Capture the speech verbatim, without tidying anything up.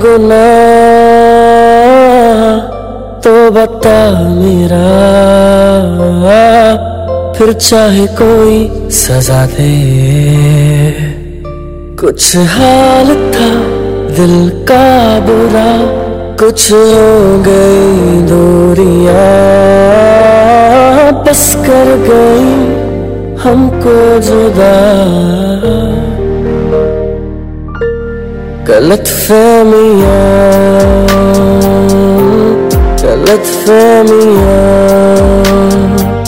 गुनाह तो बता मेरा, फिर चाहे कोई सजा दे। कुछ हाल था दिल का बुरा, कुछ हो गई दूरियां, बस कर गई हमको जुदा। गलत फहमियां, गलत फहमियां,